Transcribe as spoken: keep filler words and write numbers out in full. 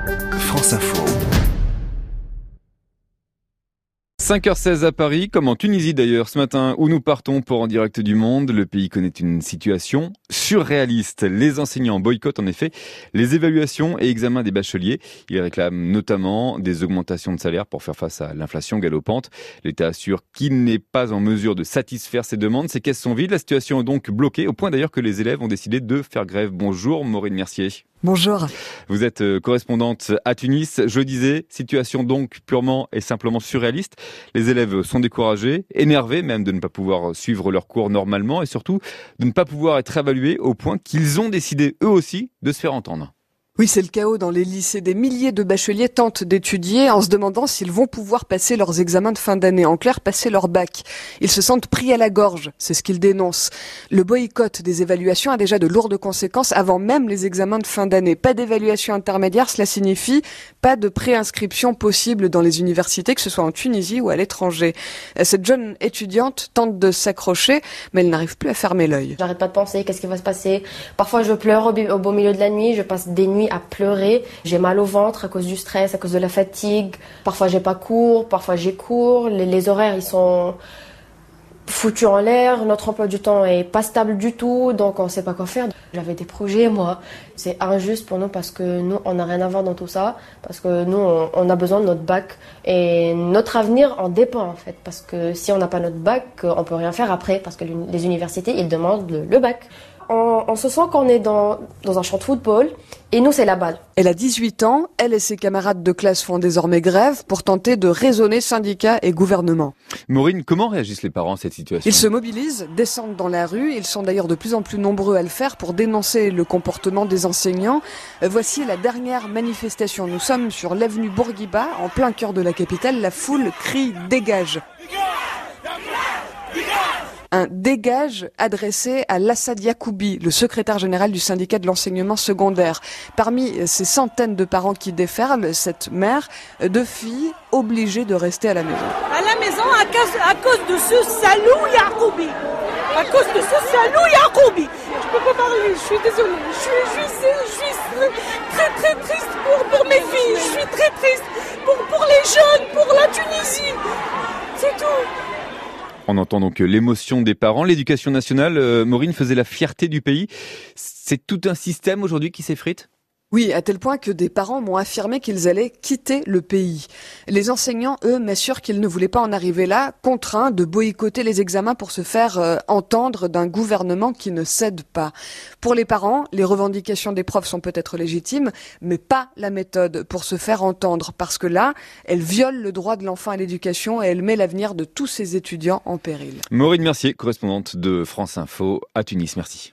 France Info. cinq heures seize à Paris, comme en Tunisie d'ailleurs ce matin, où nous partons pour En Direct du Monde. Le pays connaît une situation surréaliste. Les enseignants boycottent en effet les évaluations et examens des bacheliers. Ils réclament notamment des augmentations de salaire pour faire face à l'inflation galopante. L'État assure qu'il n'est pas en mesure de satisfaire ces demandes. Ces caisses sont vides. La situation est donc bloquée, au point d'ailleurs que les élèves ont décidé de faire grève. Bonjour Maureen Mercier. Bonjour. Vous êtes correspondante à Tunis. Je disais, situation donc purement et simplement surréaliste. Les élèves sont découragés, énervés même de ne pas pouvoir suivre leurs cours normalement et surtout de ne pas pouvoir être évalués au point qu'ils ont décidé eux aussi de se faire entendre. Oui, c'est le chaos dans les lycées. Des milliers de bacheliers tentent d'étudier en se demandant s'ils vont pouvoir passer leurs examens de fin d'année. En clair, passer leur bac. Ils se sentent pris à la gorge, c'est ce qu'ils dénoncent. Le boycott des évaluations a déjà de lourdes conséquences avant même les examens de fin d'année. Pas d'évaluation intermédiaire, cela signifie pas de préinscription possible dans les universités, que ce soit en Tunisie ou à l'étranger. Cette jeune étudiante tente de s'accrocher, mais elle n'arrive plus à fermer l'œil. J'arrête pas de penser, qu'est-ce qui va se passer? Parfois, je pleure au, au beau milieu de la nuit, je passe des nuits à pleurer. J'ai mal au ventre à cause du stress, à cause de la fatigue. Parfois j'ai pas cours, parfois j'ai cours. Les, les horaires ils sont foutus en l'air. Notre emploi du temps est pas stable du tout, donc on sait pas quoi faire. J'avais des projets moi. C'est injuste pour nous parce que nous on n'a rien à voir dans tout ça, parce que nous on, on a besoin de notre bac et notre avenir en dépend en fait. Parce que si on n'a pas notre bac, on peut rien faire après, parce que les universités ils demandent le, le bac. On, on se sent qu'on est dans, dans un champ de football et nous c'est la balle. Elle a dix-huit ans, elle et ses camarades de classe font désormais grève pour tenter de raisonner syndicats et gouvernement. Maureen, comment réagissent les parents à cette situation? Ils se mobilisent, descendent dans la rue, ils sont d'ailleurs de plus en plus nombreux à le faire pour dénoncer le comportement des enseignants. Voici la dernière manifestation. Nous sommes sur l'avenue Bourguiba, en plein cœur de la capitale. La foule crie « Dégage !» Un dégage adressé à Lassad Yacoubi, le secrétaire général du syndicat de l'enseignement secondaire. Parmi ces centaines de parents qui déferlent, cette mère de filles obligées de rester à la maison. À la maison à cause, à cause de ce salaud Yacoubi. À cause de ce salaud Yacoubi. Je peux pas parler, je suis désolée. Je suis, je suis, je suis très très triste pour, pour mes filles. Je suis très triste pour, pour les jeunes, pour la Tunisie. C'est tout. On entend donc l'émotion des parents. L'éducation nationale, euh, Maureen, faisait la fierté du pays. C'est tout un système aujourd'hui qui s'effrite ? Oui, à tel point que des parents m'ont affirmé qu'ils allaient quitter le pays. Les enseignants, eux, m'assurent qu'ils ne voulaient pas en arriver là, contraints de boycotter les examens pour se faire euh, entendre d'un gouvernement qui ne cède pas. Pour les parents, les revendications des profs sont peut-être légitimes, mais pas la méthode pour se faire entendre, parce que là, elle viole le droit de l'enfant à l'éducation et elle met l'avenir de tous ses étudiants en péril. Maureen Mercier, correspondante de France Info à Tunis. Merci.